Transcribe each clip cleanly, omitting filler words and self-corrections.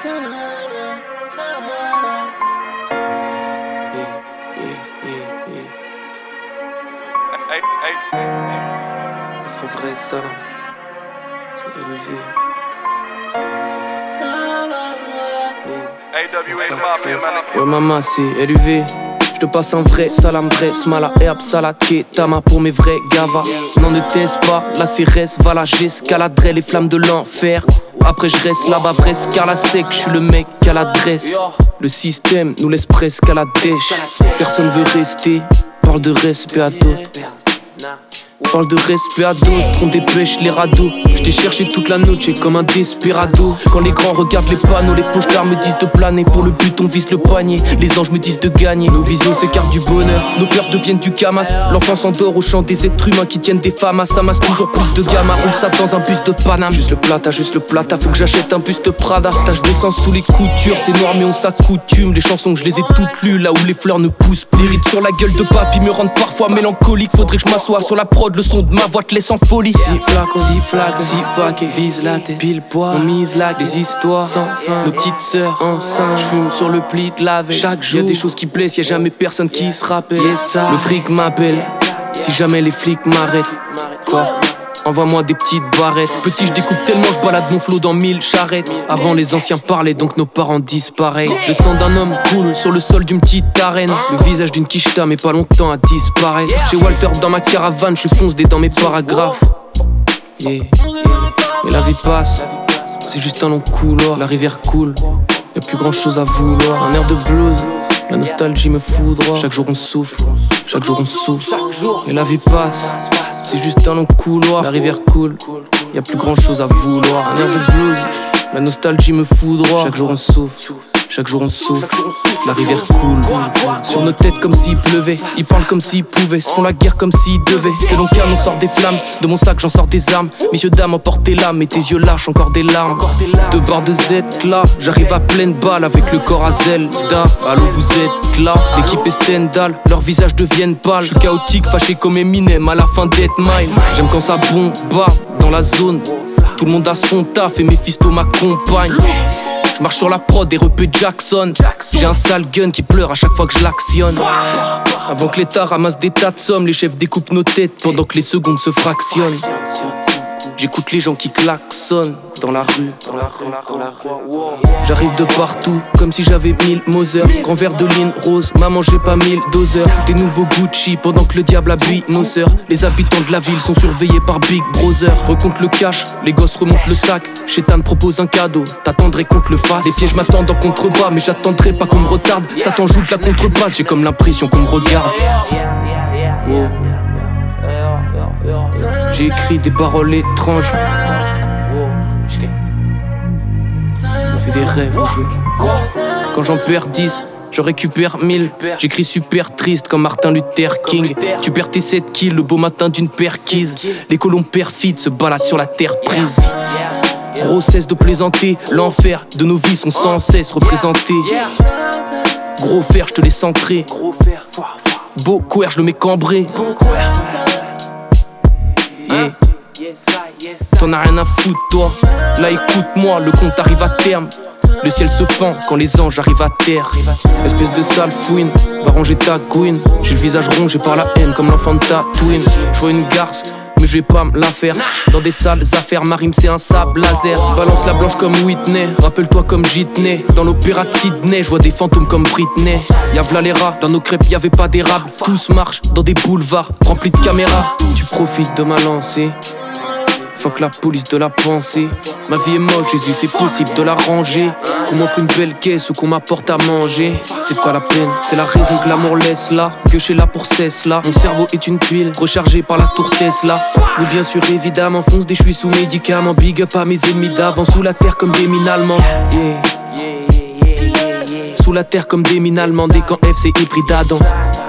Parce qu'en vrai, ça, c'est élevé. Ouais, maman, c'est LUV. Je te passe un vrai salam, vrai smala, herbe, salade, ketama pour mes vrais gavas. Non, ne teste pas, la CRS, va la j'escaladerai les flammes de l'enfer. Après je reste là-bas, vrai car la sec, je suis le mec à l'adresse. Le système nous laisse presque à la dèche. Personne veut rester, parle de respect à d'autres. Parle de respect à d'autres, on dépêche les radeaux. Je t'ai cherché toute la noche comme un desperado. Quand les grands regardent les panneaux, les pochards me disent de planer. Pour le but on vise le poignet, les anges me disent de gagner. Nos visions s'écartent du bonheur, nos peurs deviennent du camas. L'enfant s'endort au chant des êtres humains qui tiennent des femmes. Ça masse toujours plus de gamma, roule ça dans un bus de Paname. Juste le plata, faut que j'achète un buste Prada. Tache de sang sous les coutures, c'est noir mais on s'accoutume. Les chansons je les ai toutes lues, là où les fleurs ne poussent plus. Les rides sur la gueule de papy me rendent parfois mélancolique. Faudrait que je m'assoie sur la prod, le son de ma voix te laisse en folie. Si flacon, si paquet, vise la tête, pile poids, on mise là, des histoires sans fin. Nos petites sœurs enceintes, j'fume sur le pli de la veille. Chaque jour, y'a des choses qui blessent, y'a jamais personne qui se rappelle. Le fric m'appelle, si jamais les flics m'arrêtent. Quoi? Envoie-moi des petites barrettes. Petit, je découpe tellement, je balade mon flot dans 1000 charrettes. Avant, les anciens parlaient, donc nos parents disent pareil. Le sang d'un homme coule sur le sol d'une petite arène. Le visage d'une quicheta, mais pas longtemps à disparaître. Chez Walter, dans ma caravane, je fonce des dans mes paragraphes. Yeah. Mais la vie passe, c'est juste un long couloir. La rivière coule, y'a plus grand chose à vouloir. Un air de blues, la nostalgie me foudroie. Chaque jour on souffle, chaque jour on souffle. Et la vie passe, c'est juste un long couloir. La rivière coule, y'a plus grand chose à vouloir. Un air de blues, la nostalgie me foudroie. Chaque jour on souffle, chaque jour on souffle. La rivière coule sur nos têtes comme s'il pleuvait. Ils parlent comme s'ils pouvaient, se font la guerre comme s'ils devaient. De l'on canon sort des flammes, de mon sac j'en sors des armes. Messieurs dames emportez l'âme et tes yeux lâchent encore des larmes. De barres de Z là, j'arrive à pleine balle avec le corps à Zelda. Allô vous êtes là, l'équipe est Stendhal, leurs visages deviennent pâles. Je suis chaotique, fâché comme Eminem à la fin d'Deathmile. J'aime quand ça bombarde dans la zone. Tout le monde a son taf et Mephisto m'accompagne. Je marche sur la prod et repé Jackson. J'ai un sale gun qui pleure à chaque fois que je l'actionne. Avant que l'État ramasse des tas de sommes, les chefs découpent nos têtes pendant que les secondes se fractionnent. J'écoute les gens qui klaxonnent dans la rue. J'arrive de partout, comme si j'avais 1000 Moser. Grand verre de ligne rose, maman j'ai pas 1000 doseurs. Des nouveaux Gucci pendant que le diable habille nos sœurs. Les habitants de la ville sont surveillés par Big Brother. Recompte le cash, les gosses remontent le sac. Chétan propose un cadeau, t'attendrais qu'on te le fasse. Les pièges m'attendent en contrebas, mais j'attendrai pas qu'on me retarde. Satan joue de la contrebasse, j'ai comme l'impression qu'on me regarde. Oh. J'ai écrit des paroles étranges. On fait des rêves, quand j'en perds 10, je récupère 1000. J'écris super triste comme Martin Luther King. Tu perds tes 7 kills le beau matin d'une perquise. Les colons perfides se baladent sur la terre prise. Gros cesse de plaisanter, l'enfer de nos vies sont sans cesse représentés. Gros fer, je te laisse entrer. Beau couer, je le mets cambré. Yeah. T'en as rien à foutre toi. Là écoute-moi, le compte arrive à terme. Le ciel se fend quand les anges arrivent à terre. Espèce de sale fouine, va ranger ta couine. J'ai le visage rongé par la haine comme l'enfant de Tatooine. Je vois une garce, mais je vais pas me la faire. Dans des sales affaires, ma rime c'est un sable laser. Balance la blanche comme Whitney, rappelle-toi comme Jitney. Dans l'opéra de Sydney, je vois des fantômes comme Britney. Y'a v'là les rats, dans nos crêpes y'avait pas d'érable. Tous marchent dans des boulevards remplis de caméras. Tu profites de ma lancée, fuck la police de la pensée. Ma vie est moche, Jésus c'est possible de la ranger. Qu'on m'offre une belle caisse ou qu'on m'apporte à manger, c'est pas la peine, c'est la raison que l'amour laisse là. Que je suis là pour cesse là. Mon cerveau est une pile rechargée par la tour Tesla. Oui bien sûr évidemment, fonce des je suis sous médicaments. Big up à mes ennemis d'avant, sous la terre comme des mines allemandes. Sous la terre comme des mines allemandes. Et quand F c'est hybride Adam.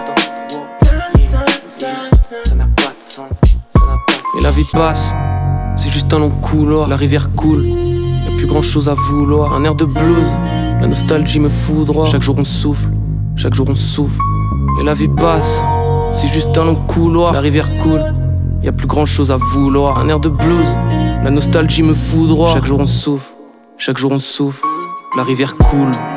Et la vie passe, c'est juste un long couloir. La rivière coule, y'a plus grand chose à vouloir. Un air de blues, la nostalgie me foudroie. Chaque jour on souffle, chaque jour on souffle. Et la vie passe, c'est juste un long couloir. La rivière coule, y'a plus grand chose à vouloir. Un air de blues, la nostalgie me foudroie. Chaque jour on souffle, chaque jour on souffle. la rivière coule.